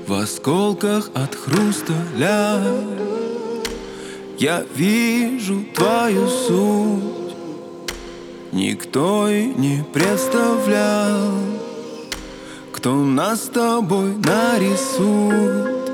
в осколках от хрусталя. Я вижу твою суть, никто и не представлял, кто нас с тобой нарисует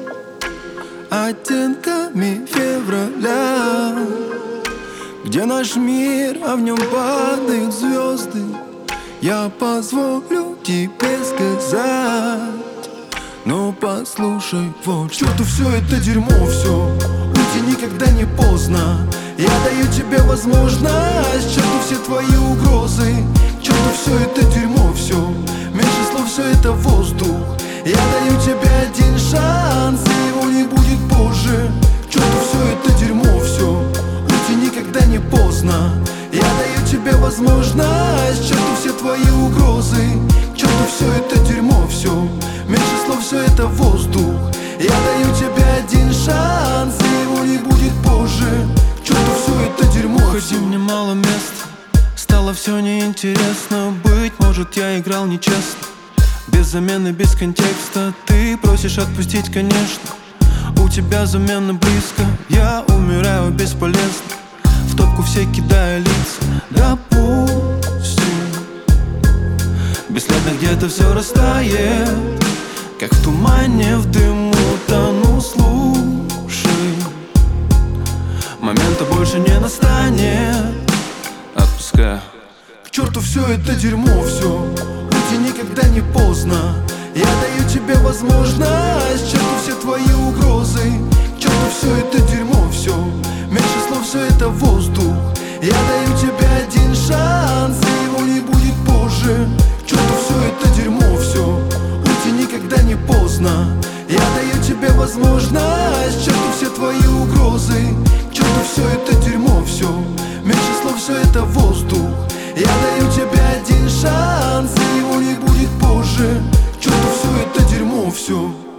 оттенками февраля, где наш мир, а в нем падают звезды. Я позволю тебе сказать, но послушай вот что. Черту все это дерьмо, все, уйти никогда не поздно. Я даю тебе возможность, черту все твои угрозы. Черту все это дерьмо, все, меньше слов, все это воздух. Я даю тебе один шанс, и его не будет позже. Черту все это дерьмо, все, уйти никогда не поздно. Я даю тебе возможность, черту все твои угрозы. Черту все это дерьмо, все, меньше слов, все это воздух. Я даю тебе один шанс, и его не будет позже. Черту все это дерьмо. Хоть и мне мало места, стало все неинтересно. Быть может, я играл нечестно, без замены, без контекста. Ты просишь отпустить, конечно, у тебя замена близко. Я умираю бесполезно, в топку все кидая лица. Допустим, бесследно где-то все растает, как в тумане, в дыму тону. Слушай, момента больше не настанет. Отпускаю. К черту все это дерьмо, все, уйти никогда не поздно. Я даю тебе возможность, черту все твои угрозы. Черту все это дерьмо, все, меньше слов, все это воздух. Я даю тебе один шанс, и его не будет позже. Черту все это дерьмо, все, уйти никогда не поздно. Я даю тебе возможность, черту все твои угрозы. Черту все это дерьмо, все, меньше слов, все это воздух. Я даю тебе один шанс, и его не будет позже. Черту все это дерьмо, все.